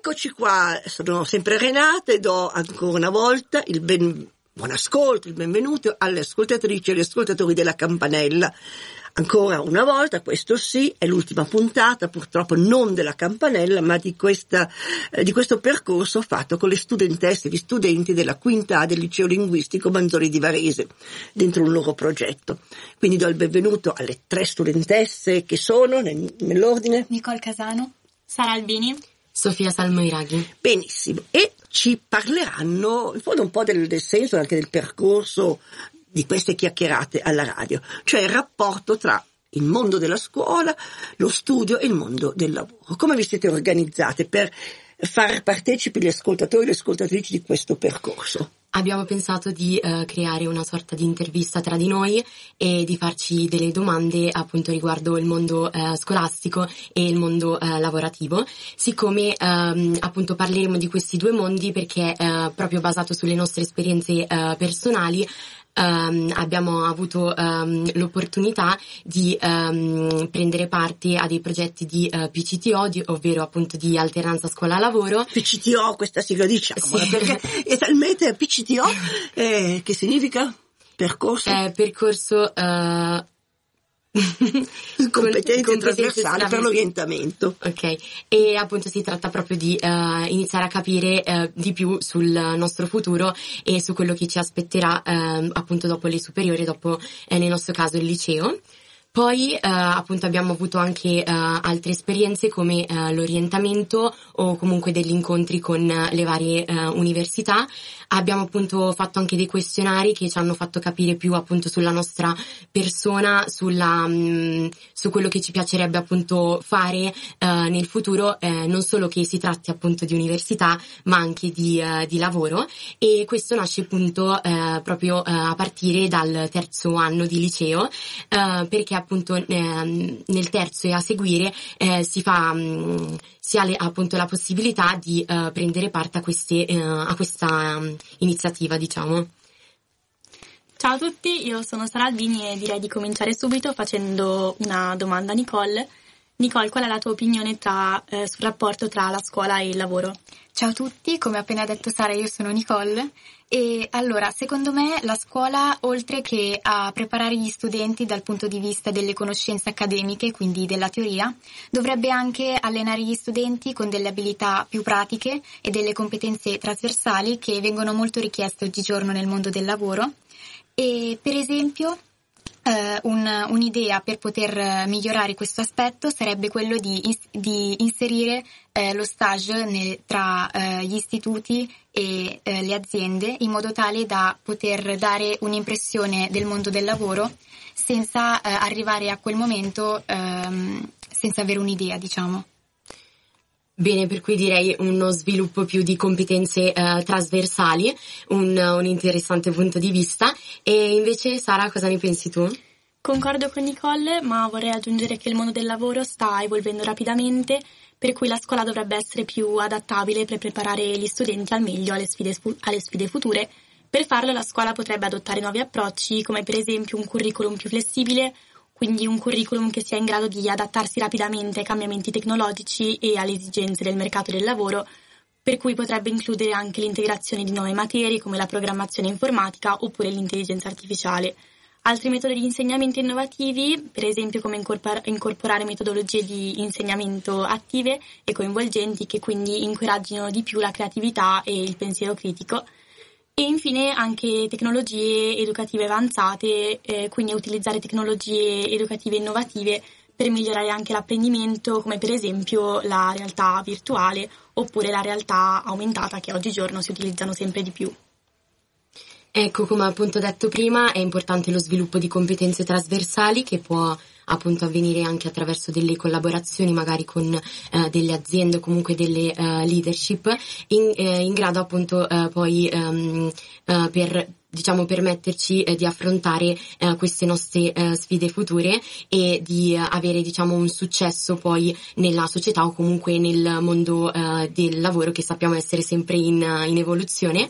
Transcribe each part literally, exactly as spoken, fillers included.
Eccoci qua, sono sempre Renata e do ancora una volta il ben, buon ascolto, il benvenuto alle ascoltatrici e agli ascoltatori della Campanella. Ancora una volta, questo sì, è l'ultima puntata, purtroppo non della Campanella, ma di, questa, eh, di questo percorso fatto con le studentesse e gli studenti della quinta A del liceo linguistico Manzoni di Varese, dentro un loro progetto. Quindi do il benvenuto alle tre studentesse che sono, nel, nell'ordine. Nicole Casano, Sara Albini, Sofia Salmoiraghi. Benissimo, e ci parleranno in fondo un po' del, del senso anche del percorso di queste chiacchierate alla radio, cioè il rapporto tra il mondo della scuola, lo studio e il mondo del lavoro. Come vi siete organizzate per far partecipi gli ascoltatori e le ascoltatrici di questo percorso? Abbiamo pensato di uh, creare una sorta di intervista tra di noi e di farci delle domande appunto riguardo il mondo uh, scolastico e il mondo uh, lavorativo, siccome um, appunto parleremo di questi due mondi perché uh, proprio basato sulle nostre esperienze uh, personali Um, abbiamo avuto um, l'opportunità di um, prendere parte a dei progetti di uh, P C T O, di, ovvero appunto di alternanza scuola-lavoro. P C T O, questa sigla diciamo, sì. Perché è talmente P C T O, eh, che significa? Percorso? Eh, percorso... Uh, competenze, competenze trasversali per l'orientamento. Ok, e appunto si tratta proprio di uh, iniziare a capire uh, di più sul nostro futuro e su quello che ci aspetterà uh, appunto dopo le superiori, dopo eh, nel nostro caso il liceo. Poi uh, appunto abbiamo avuto anche uh, altre esperienze come uh, l'orientamento o comunque degli incontri con uh, le varie uh, università. Abbiamo appunto fatto anche dei questionari che ci hanno fatto capire più appunto sulla nostra persona, sulla um, su quello che ci piacerebbe appunto fare uh, nel futuro, eh, non solo che si tratti appunto di università ma anche di, uh, di lavoro, e questo nasce appunto uh, proprio uh, a partire dal terzo anno di liceo, uh, perché appunto eh, nel terzo e a seguire eh, si fa um, si ha le, appunto la possibilità di uh, prendere parte a queste uh, a questa um, iniziativa, diciamo. Ciao a tutti, io sono Sara Albini e direi di cominciare subito facendo una domanda a Nicole. Nicole, qual è la tua opinione tra, eh, sul rapporto tra la scuola e il lavoro? Ciao a tutti, come ha appena detto Sara, io sono Nicole e allora secondo me la scuola, oltre che a preparare gli studenti dal punto di vista delle conoscenze accademiche, quindi della teoria, dovrebbe anche allenare gli studenti con delle abilità più pratiche e delle competenze trasversali che vengono molto richieste oggigiorno nel mondo del lavoro. E per esempio Uh, un, un'idea per poter migliorare questo aspetto sarebbe quello di, ins- di inserire uh, lo stage nel, tra uh, gli istituti e uh, le aziende, in modo tale da poter dare un'impressione del mondo del lavoro senza uh, arrivare a quel momento um, senza avere un'idea, diciamo. Bene, per cui direi uno sviluppo più di competenze uh, trasversali, un, un interessante punto di vista. E invece Sara, cosa ne pensi tu? Concordo con Nicole, ma vorrei aggiungere che il mondo del lavoro sta evolvendo rapidamente, per cui la scuola dovrebbe essere più adattabile per preparare gli studenti al meglio alle sfide, alle sfide future. Per farlo la scuola potrebbe adottare nuovi approcci, come per esempio un curriculum più flessibile, quindi un curriculum che sia in grado di adattarsi rapidamente ai cambiamenti tecnologici e alle esigenze del mercato del lavoro, per cui potrebbe includere anche l'integrazione di nuove materie come la programmazione informatica oppure l'intelligenza artificiale. Altri metodi di insegnamento innovativi, per esempio come incorpor- incorporare metodologie di insegnamento attive e coinvolgenti che quindi incoraggino di più la creatività e il pensiero critico. E infine anche tecnologie educative avanzate, eh, quindi utilizzare tecnologie educative innovative per migliorare anche l'apprendimento, come per esempio la realtà virtuale oppure la realtà aumentata che oggigiorno si utilizzano sempre di più. Ecco, come appunto detto prima, è importante lo sviluppo di competenze trasversali che può appunto avvenire anche attraverso delle collaborazioni magari con eh, delle aziende o comunque delle eh, leadership in, eh, in grado appunto eh, poi ehm, eh, per diciamo permetterci eh, di affrontare eh, queste nostre eh, sfide future e di eh, avere diciamo un successo poi nella società o comunque nel mondo eh, del lavoro, che sappiamo essere sempre in, in evoluzione.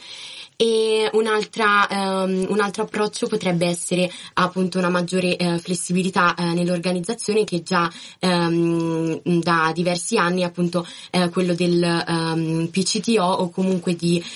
E un'altra, um, un altro approccio potrebbe essere appunto una maggiore uh, flessibilità uh, nell'organizzazione, che già um, da diversi anni appunto uh, quello del um, P C T O, o comunque di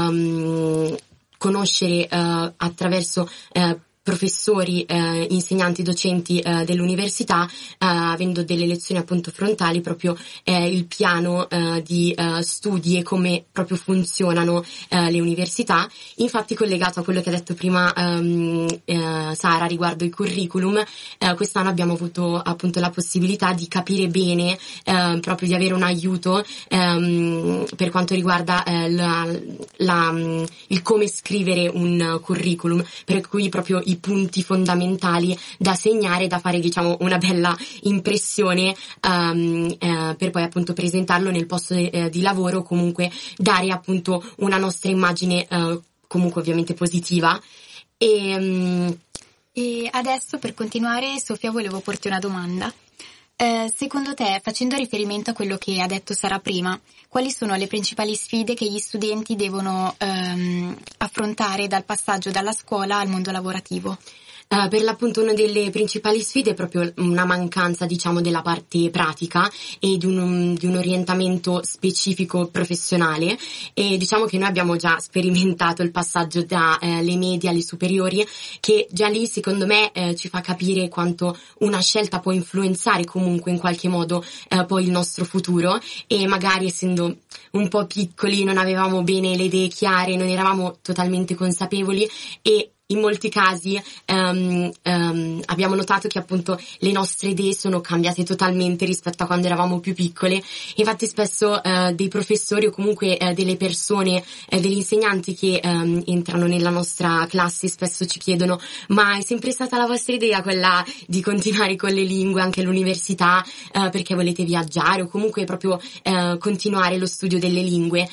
um, conoscere uh, attraverso uh, professori, eh, insegnanti, docenti eh, dell'università, eh, avendo delle lezioni appunto frontali, proprio eh, il piano eh, di eh, studi e come proprio funzionano eh, le università. Infatti, collegato a quello che ha detto prima um, eh, Sara riguardo i curriculum, eh, quest'anno abbiamo avuto appunto la possibilità di capire bene, eh, proprio di avere un aiuto ehm, per quanto riguarda eh, la, la, il come scrivere un curriculum, per cui proprio i punti fondamentali da segnare, da fare diciamo una bella impressione um, eh, per poi appunto presentarlo nel posto de, eh, di lavoro, comunque dare appunto una nostra immagine eh, comunque ovviamente positiva. E, um... e adesso, per continuare, Sofia, volevo porti una domanda. Eh, secondo te, facendo riferimento a quello che ha detto Sara prima, quali sono le principali sfide che gli studenti devono ehm, affrontare dal passaggio dalla scuola al mondo lavorativo? Uh, per l'appunto una delle principali sfide è proprio una mancanza diciamo della parte pratica e di un, di un orientamento specifico professionale, e diciamo che noi abbiamo già sperimentato il passaggio dalle eh, medie alle superiori, che già lì secondo me eh, ci fa capire quanto una scelta può influenzare comunque in qualche modo eh, poi il nostro futuro, e magari essendo un po' piccoli non avevamo bene le idee chiare, non eravamo totalmente consapevoli, e in molti casi um, um, abbiamo notato che appunto le nostre idee sono cambiate totalmente rispetto a quando eravamo più piccole. Infatti spesso uh, dei professori o comunque uh, delle persone, uh, degli insegnanti che um, entrano nella nostra classe spesso ci chiedono: ma è sempre stata la vostra idea quella di continuare con le lingue anche all'università, uh, perché volete viaggiare o comunque proprio uh, continuare lo studio delle lingue?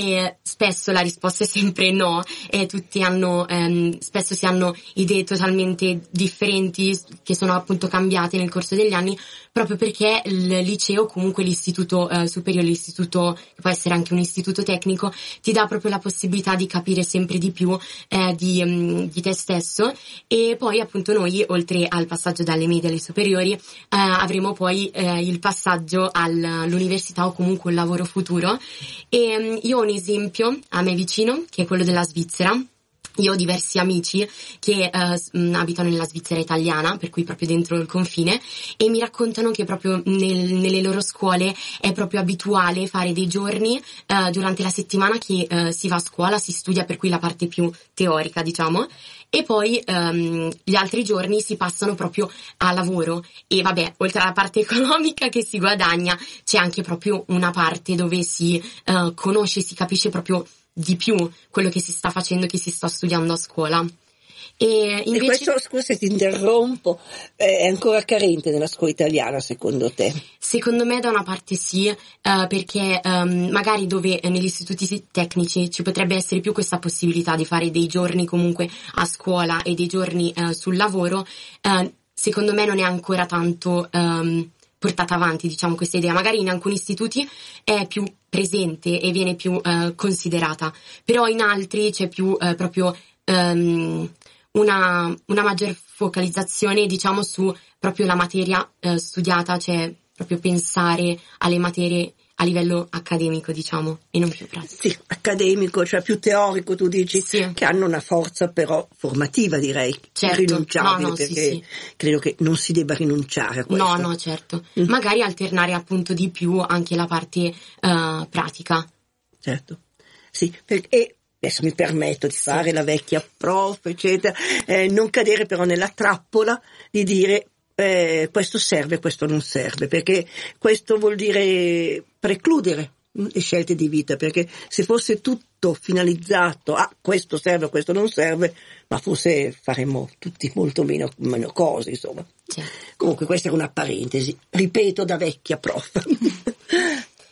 E spesso la risposta è sempre no, e tutti hanno um, spesso si hanno idee totalmente differenti che sono appunto cambiate nel corso degli anni, proprio perché il liceo, comunque l'istituto eh, superiore, l'istituto che può essere anche un istituto tecnico, ti dà proprio la possibilità di capire sempre di più eh, di, um, di te stesso. E poi appunto noi, oltre al passaggio dalle medie alle superiori, eh, avremo poi eh, il passaggio all'università o comunque un lavoro futuro. E um, io ho un esempio a me vicino, che è quello della Svizzera. Io ho diversi amici che uh, abitano nella Svizzera italiana, per cui proprio dentro il confine, e mi raccontano che proprio nel, nelle loro scuole è proprio abituale fare dei giorni uh, durante la settimana che uh, si va a scuola, si studia, per cui la parte più teorica diciamo, e poi um, gli altri giorni si passano proprio a lavoro. E vabbè, oltre alla parte economica che si guadagna, c'è anche proprio una parte dove si uh, conosce, si capisce proprio di più quello che si sta facendo, che si sta studiando a scuola. E invece, e questo, scusa se ti interrompo, è ancora carente nella scuola italiana secondo te? Secondo me da una parte sì, uh, perché um, magari dove eh, negli istituti tecnici ci potrebbe essere più questa possibilità di fare dei giorni comunque a scuola e dei giorni uh, sul lavoro, uh, secondo me non è ancora tanto um, portata avanti, diciamo, questa idea. Magari in alcuni istituti è più presente e viene più uh, considerata, però in altri c'è più uh, proprio um, una, una maggior focalizzazione, diciamo, su proprio la materia uh, studiata, cioè proprio pensare alle materie a livello accademico, diciamo, e non più pratico. Sì, accademico, cioè più teorico, tu dici, sì, che hanno una forza però formativa, direi, certo, irrinunciabile, no, no, perché sì, sì. credo che non si debba rinunciare a questo. No, no, certo. Mm. Magari alternare appunto di più anche la parte uh, pratica. Certo, sì, perché adesso mi permetto di sì. fare la vecchia prof, eccetera, eh, non cadere però nella trappola di dire Eh, questo serve, questo non serve, perché questo vuol dire precludere le scelte di vita, perché se fosse tutto finalizzato a questo serve, questo non serve, ma forse faremmo tutti molto meno, meno cose, insomma. Certo. Comunque questa è una parentesi, ripeto, da vecchia prof.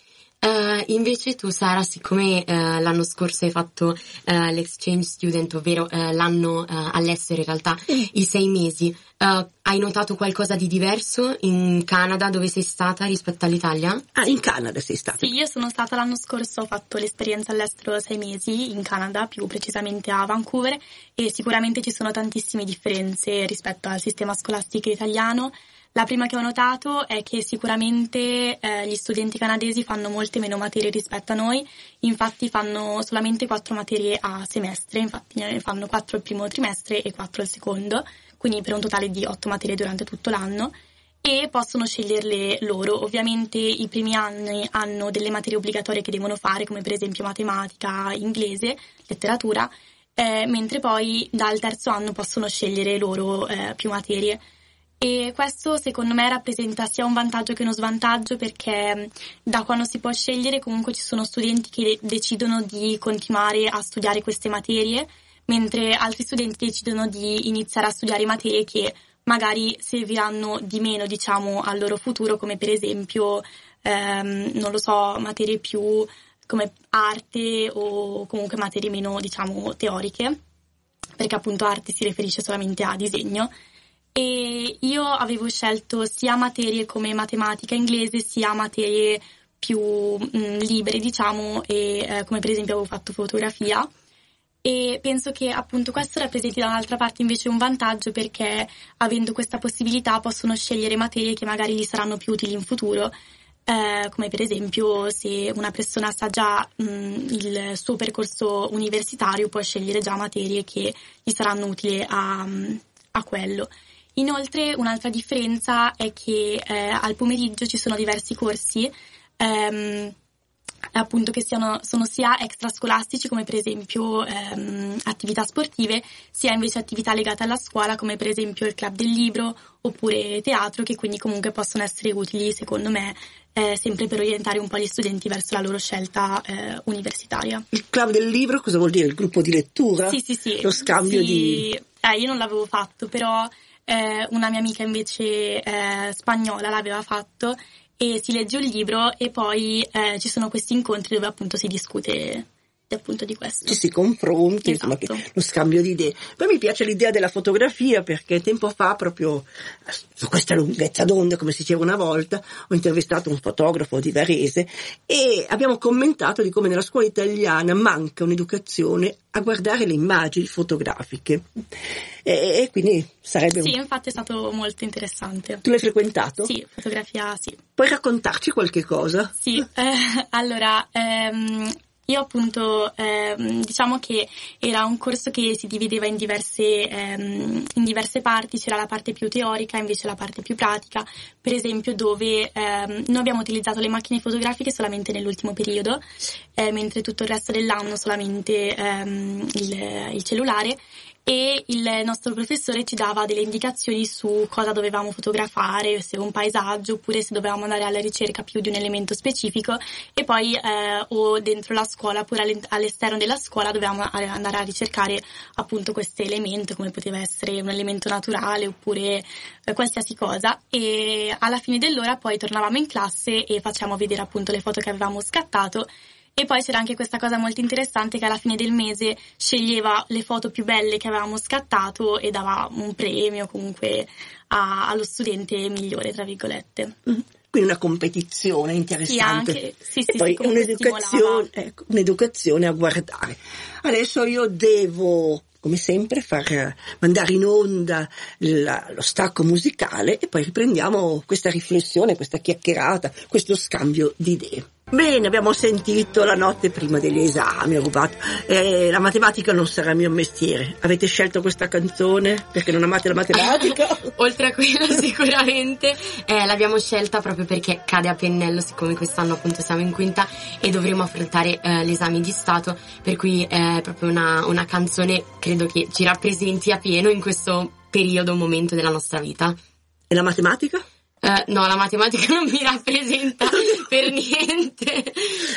Uh, invece tu, Sara, siccome uh, l'anno scorso hai fatto uh, l'exchange student, ovvero uh, l'anno uh, all'estero in realtà, i sei mesi, uh, hai notato qualcosa di diverso in Canada, dove sei stata, rispetto all'Italia? Ah, in Canada sei stata? Sì, io sono stata l'anno scorso, ho fatto l'esperienza all'estero sei mesi in Canada, più precisamente a Vancouver, e sicuramente ci sono tantissime differenze rispetto al sistema scolastico italiano. La prima che ho notato è che sicuramente eh, gli studenti canadesi fanno molte meno materie rispetto a noi, infatti fanno solamente quattro materie a semestre, infatti ne fanno quattro il primo trimestre e quattro il secondo, quindi per un totale di otto materie durante tutto l'anno, e possono sceglierle loro. Ovviamente i primi anni hanno delle materie obbligatorie che devono fare, come per esempio matematica, inglese, letteratura, eh, mentre poi dal terzo anno possono scegliere loro eh, più materie. E questo secondo me rappresenta sia un vantaggio che uno svantaggio, perché da quando si può scegliere comunque ci sono studenti che decidono di continuare a studiare queste materie, mentre altri studenti decidono di iniziare a studiare materie che magari serviranno di meno, diciamo, al loro futuro, come per esempio, ehm, non lo so, materie più come arte o comunque materie meno, diciamo, teoriche, perché appunto arte si riferisce solamente a disegno. E io avevo scelto sia materie come matematica, inglese, sia materie più mh, libere, diciamo, e eh, come per esempio avevo fatto fotografia. E penso che appunto questo rappresenti da un'altra parte invece un vantaggio, perché avendo questa possibilità possono scegliere materie che magari gli saranno più utili in futuro, eh, come per esempio se una persona sa già mh, il suo percorso universitario può scegliere già materie che gli saranno utili a, a quello. Inoltre un'altra differenza è che eh, al pomeriggio ci sono diversi corsi ehm, appunto che siano, sono sia extrascolastici, come per esempio ehm, attività sportive, sia invece attività legate alla scuola, come per esempio il club del libro oppure teatro, che quindi comunque possono essere utili secondo me eh, sempre per orientare un po' gli studenti verso la loro scelta eh, universitaria. Il club del libro cosa vuol dire? Il gruppo di lettura? Sì, sì, sì. Lo scambio sì, di... Eh, io non l'avevo fatto, però eh, una mia amica invece eh, spagnola l'aveva fatto, e si legge un libro e poi eh, ci sono questi incontri dove appunto si discute appunto di questo. Ci si confronti, Esatto. insomma, che, lo scambio di idee. Poi mi piace l'idea della fotografia, perché tempo fa, proprio su questa lunghezza d'onda, come si diceva una volta, ho intervistato un fotografo di Varese e abbiamo commentato di come nella scuola italiana manca un'educazione a guardare le immagini fotografiche. E, e quindi sarebbe... Sì, un... infatti è stato molto interessante. Tu l'hai frequentato? Sì, fotografia sì. Puoi raccontarci qualche cosa? Sì, eh, allora... Ehm... Io appunto ehm, diciamo che era un corso che si divideva in diverse, ehm, in diverse parti, c'era la parte più teorica, invece la parte più pratica, per esempio dove ehm, noi abbiamo utilizzato le macchine fotografiche solamente nell'ultimo periodo, eh, mentre tutto il resto dell'anno solamente ehm, il, il cellulare, e il nostro professore ci dava delle indicazioni su cosa dovevamo fotografare, se un paesaggio oppure se dovevamo andare alla ricerca più di un elemento specifico, e poi eh, o dentro la scuola oppure all'esterno della scuola dovevamo andare a ricercare appunto questo elemento, come poteva essere un elemento naturale oppure eh, qualsiasi cosa, e alla fine dell'ora poi tornavamo in classe e facciamo vedere appunto le foto che avevamo scattato. E poi c'era anche questa cosa molto interessante, che alla fine del mese sceglieva le foto più belle che avevamo scattato e dava un premio comunque a, allo studente migliore, tra virgolette. Mm-hmm. Quindi una competizione interessante. Sì, anche, sì, e sì, poi sì, un'educazione, ecco, un'educazione a guardare. Adesso io devo, come sempre, far mandare in onda la, lo stacco musicale e poi riprendiamo questa riflessione, questa chiacchierata, questo scambio di idee. Bene, abbiamo sentito La notte prima degli esami, ho rubato. Eh, la matematica non sarà il mio mestiere. Avete scelto questa canzone perché non amate la matematica? Oltre a quello sicuramente eh, l'abbiamo scelta proprio perché cade a pennello, siccome quest'anno appunto siamo in quinta e dovremo affrontare eh, l'esame di Stato, per cui è proprio una, una canzone credo che ci rappresenti a pieno in questo periodo, un momento della nostra vita. E la matematica? Uh, no, la matematica non mi rappresenta per niente.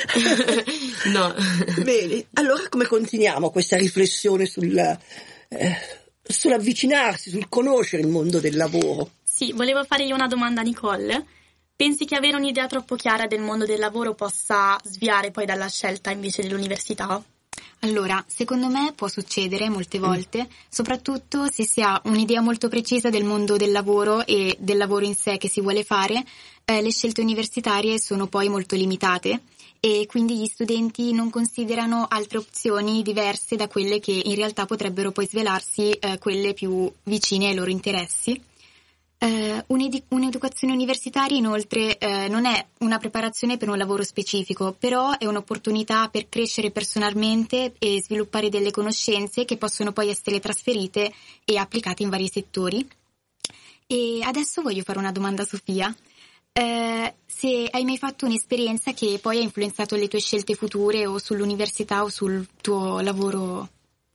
No. Bene, allora come continuiamo questa riflessione sul, eh, sull'avvicinarsi, sul conoscere il mondo del lavoro? Sì, volevo fare io una domanda a Nicole. Pensi che avere un'idea troppo chiara del mondo del lavoro possa sviare poi dalla scelta invece dell'università? Allora, secondo me può succedere molte volte, mm. soprattutto se si ha un'idea molto precisa del mondo del lavoro e del lavoro in sé che si vuole fare, eh, le scelte universitarie sono poi molto limitate e quindi gli studenti non considerano altre opzioni diverse da quelle che in realtà potrebbero poi svelarsi eh, quelle più vicine ai loro interessi. Uh, un'ed- un'educazione universitaria inoltre uh, non è una preparazione per un lavoro specifico, però è un'opportunità per crescere personalmente e sviluppare delle conoscenze che possono poi essere trasferite e applicate in vari settori. E adesso voglio fare una domanda a Sofia. Uh, se hai mai fatto un'esperienza che poi ha influenzato le tue scelte future o sull'università o sul tuo lavoro?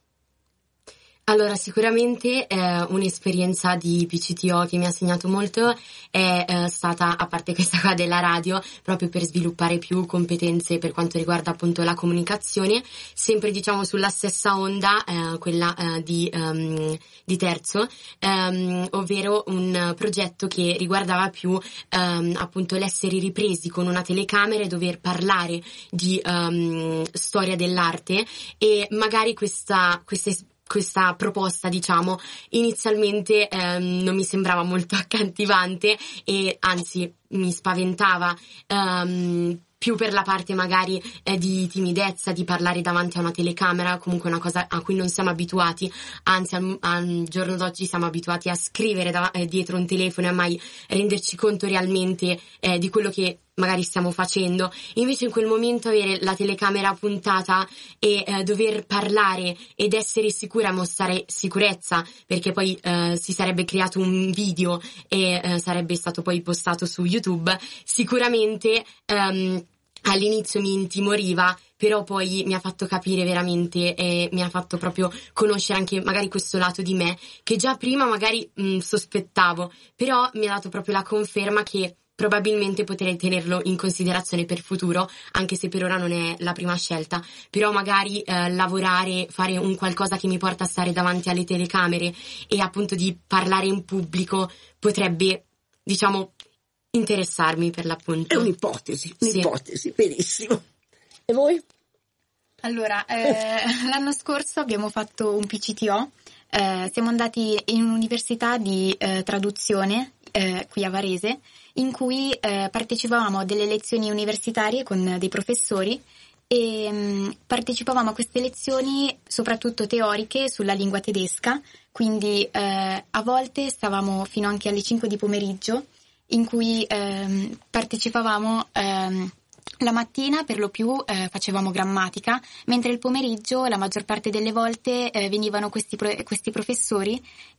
Allora, sicuramente eh, un'esperienza di P C T O che mi ha segnato molto è eh, stata, a parte questa qua della radio, proprio per sviluppare più competenze per quanto riguarda appunto la comunicazione, sempre diciamo sulla stessa onda, eh, quella eh, di, um, di terzo, um, ovvero un progetto che riguardava più um, appunto l'essere ripresi con una telecamera e dover parlare di um, storia dell'arte, e magari questa questa Questa proposta, diciamo, inizialmente ehm, non mi sembrava molto accattivante e anzi mi spaventava, ehm, più per la parte magari eh, di timidezza, di parlare davanti a una telecamera, comunque una cosa a cui non siamo abituati, anzi al, al giorno d'oggi siamo abituati a scrivere da, eh, dietro un telefono e a mai renderci conto realmente eh, di quello che magari stiamo facendo. Invece in quel momento avere la telecamera puntata e eh, dover parlare ed essere sicura, mostrare sicurezza, perché poi eh, si sarebbe creato un video e eh, sarebbe stato poi postato su YouTube, sicuramente ehm, all'inizio mi intimoriva, però poi mi ha fatto capire veramente e mi ha fatto proprio conoscere anche magari questo lato di me che già prima magari mh, sospettavo, però mi ha dato proprio la conferma che probabilmente potrei tenerlo in considerazione per futuro, anche se per ora non è la prima scelta, però magari eh, lavorare, fare un qualcosa che mi porta a stare davanti alle telecamere e appunto di parlare in pubblico potrebbe, diciamo, interessarmi per l'appunto. È un'ipotesi, un'ipotesi, sì. Benissimo. E voi? Allora, eh, l'anno scorso abbiamo fatto un P C T O, eh, siamo andati in un'università di eh, traduzione eh, qui a Varese, in cui eh, partecipavamo a delle lezioni universitarie con dei professori e mh, partecipavamo a queste lezioni soprattutto teoriche sulla lingua tedesca, quindi eh, a volte stavamo fino anche alle cinque di pomeriggio, in cui ehm, partecipavamo ehm, la mattina per lo più eh, facevamo grammatica, mentre il pomeriggio la maggior parte delle volte eh, venivano questi, pro- questi professori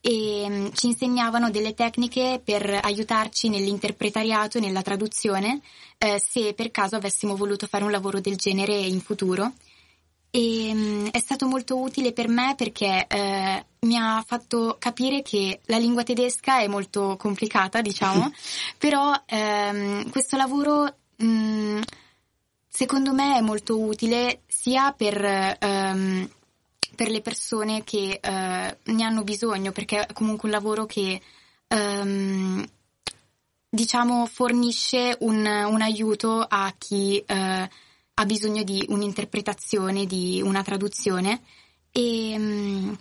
e mh, ci insegnavano delle tecniche per aiutarci nell'interpretariato e nella traduzione eh, se per caso avessimo voluto fare un lavoro del genere in futuro. E mh, è stato molto utile per me perché eh, mi ha fatto capire che la lingua tedesca è molto complicata, diciamo, però ehm, questo lavoro mh, secondo me è molto utile sia per, ehm, per le persone che eh, ne hanno bisogno, perché è comunque un lavoro che ehm, diciamo fornisce un, un aiuto a chi eh, ha bisogno di un'interpretazione, di una traduzione e, um...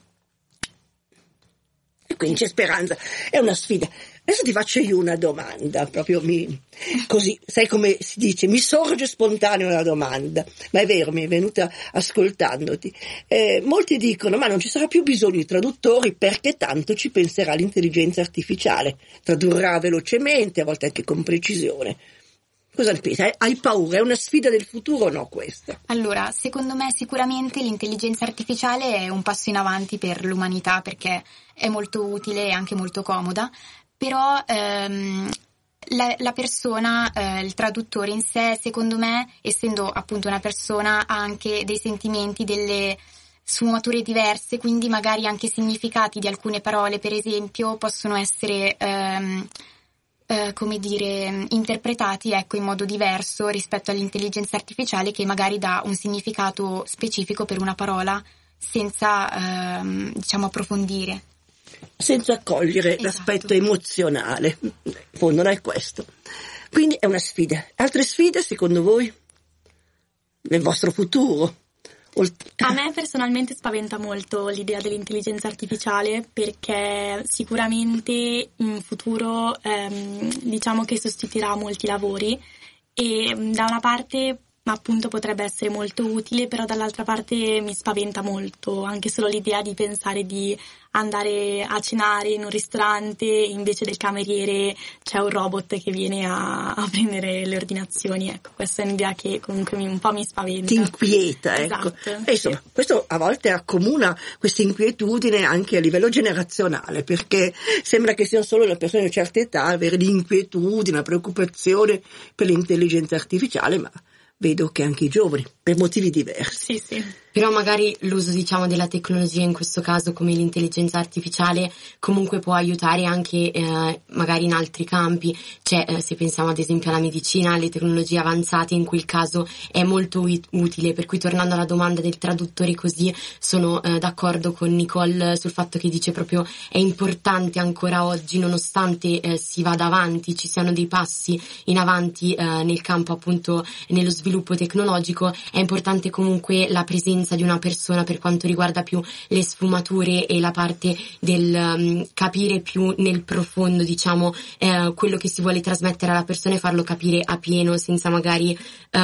e quindi c'è speranza, è una sfida. Adesso ti faccio io una domanda, proprio mi, così, sai come si dice, mi sorge spontanea una domanda, ma è vero, mi è venuta ascoltandoti. Eh, molti dicono, ma non ci sarà più bisogno di traduttori perché tanto ci penserà l'intelligenza artificiale, tradurrà velocemente, a volte anche con precisione. Cosa ne pensi? Hai paura? È una sfida del futuro o no questa? Allora, secondo me sicuramente l'intelligenza artificiale è un passo in avanti per l'umanità perché è molto utile e anche molto comoda, però ehm, la, la persona, eh, il traduttore in sé, secondo me, essendo appunto una persona, ha anche dei sentimenti, delle sfumature diverse, quindi magari anche i significati di alcune parole, per esempio, possono essere... Ehm, Eh, come dire, interpretati ecco in modo diverso rispetto all'intelligenza artificiale che magari dà un significato specifico per una parola senza ehm, diciamo approfondire, senza cogliere esatto. L'aspetto emozionale. In fondo non è questo. Quindi è una sfida. Altre sfide secondo voi nel vostro futuro? A me personalmente spaventa molto l'idea dell'intelligenza artificiale, perché sicuramente in futuro ehm, diciamo che sostituirà molti lavori e da una parte appunto potrebbe essere molto utile, però dall'altra parte mi spaventa molto anche solo l'idea di pensare di andare a cenare in un ristorante e invece del cameriere c'è un robot che viene a, a prendere le ordinazioni. Ecco, questa è un'idea che comunque mi, un po' mi spaventa. Ti inquieta, ecco. Esatto, e insomma, sì. Questo a volte accomuna questa inquietudine anche a livello generazionale, perché sembra che siano solo le persone di una certa età a avere l'inquietudine, la preoccupazione per l'intelligenza artificiale, ma vedo che anche i giovani, per motivi diversi. Sì, sì. Però magari l'uso, diciamo, della tecnologia in questo caso come l'intelligenza artificiale comunque può aiutare anche eh, magari in altri campi. Cioè eh, se pensiamo ad esempio alla medicina, alle tecnologie avanzate, in quel caso è molto ut- utile. Per cui, tornando alla domanda del traduttore, così sono eh, d'accordo con Nicole sul fatto che dice proprio è importante ancora oggi, nonostante eh, si vada avanti, ci siano dei passi in avanti eh, nel campo appunto nello sviluppo tecnologico, è importante comunque la presenza di una persona per quanto riguarda più le sfumature e la parte del um, capire più nel profondo, diciamo, eh, quello che si vuole trasmettere alla persona e farlo capire a pieno senza magari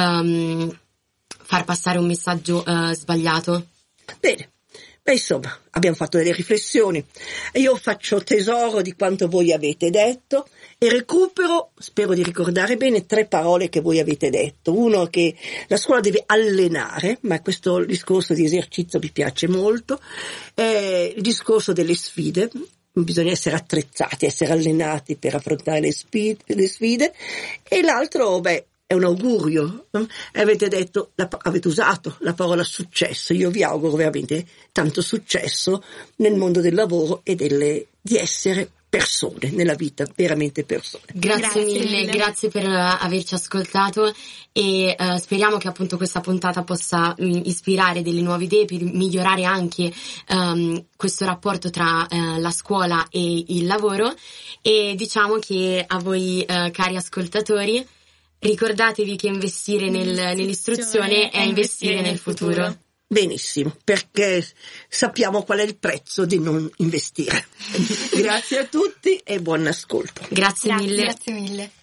um, far passare un messaggio uh, sbagliato. Bene. Beh, insomma, abbiamo fatto delle riflessioni. Io faccio tesoro di quanto voi avete detto e recupero, spero di ricordare bene, tre parole che voi avete detto. Uno, che la scuola deve allenare, ma questo discorso di esercizio mi piace molto. Eh, il discorso delle sfide. Bisogna essere attrezzati, essere allenati per affrontare le sfide. Le sfide. E l'altro, beh, è un augurio. Avete detto, la, avete usato la parola successo. Io vi auguro veramente tanto successo nel mondo del lavoro e delle, di essere persone, nella vita, veramente persone. Grazie, Grazie mille, mille. grazie per uh, averci ascoltato e uh, speriamo che appunto questa puntata possa um, ispirare delle nuove idee per migliorare anche um, questo rapporto tra uh, la scuola e il lavoro. E diciamo che a voi uh, cari ascoltatori, ricordatevi che investire nel, nell'istruzione è investire nel futuro. Benissimo, perché sappiamo qual è il prezzo di non investire. Grazie a tutti e buon ascolto. Grazie, Grazie. mille. Grazie mille.